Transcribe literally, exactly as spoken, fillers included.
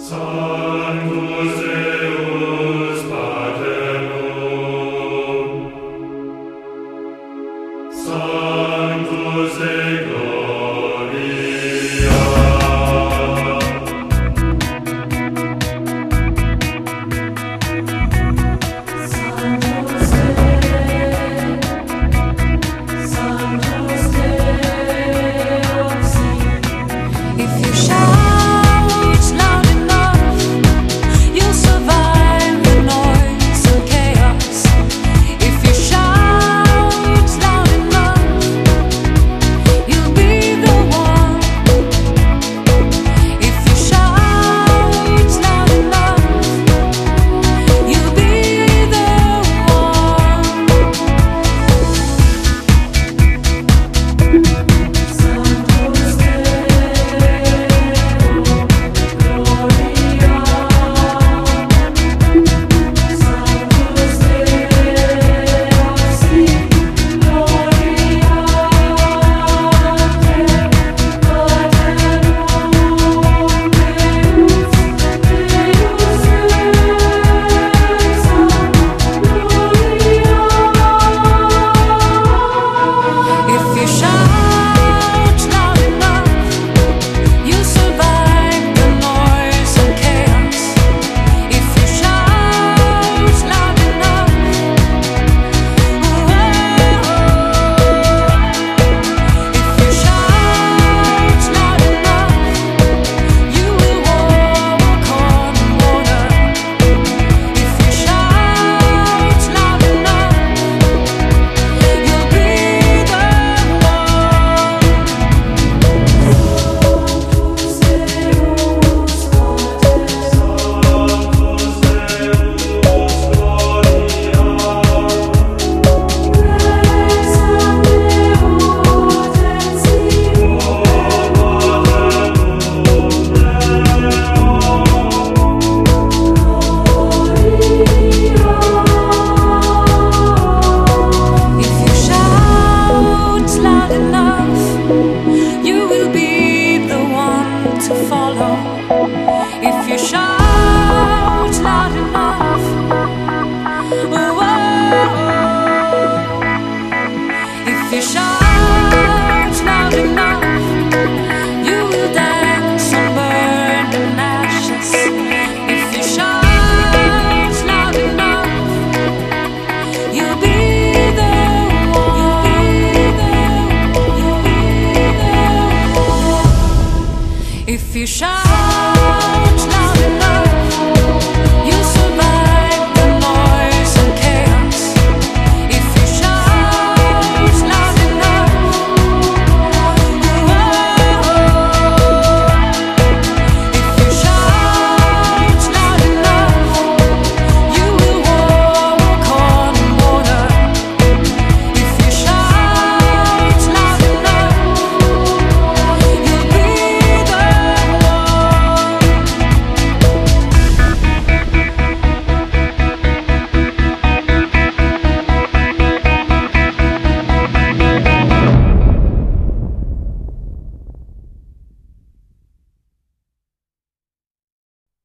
Sanctus Deus Pater Nomen, Sanctus Dei Gloria. Sanctus Dei, Sanctus Deus. If you shout loud enough, you'll survive the noise and chaos. If you shout loud enough, you'll be the one. If you shout loud enough, you'll be the one. Sanctus Dei Gloria, Sanctus Deus Gloria, if you shout loud enough, you survive the noise and chaos. If you shout loud enough, if you shout loud enough, you will walk on water. If you shout loud enough, you'll be the one. If you shout loud enough, you will be the one to follow. If you shout loud enough, if you shout loud enough, you will dance on burning ashes. If you shout loud enough, you'll be the one. If you shout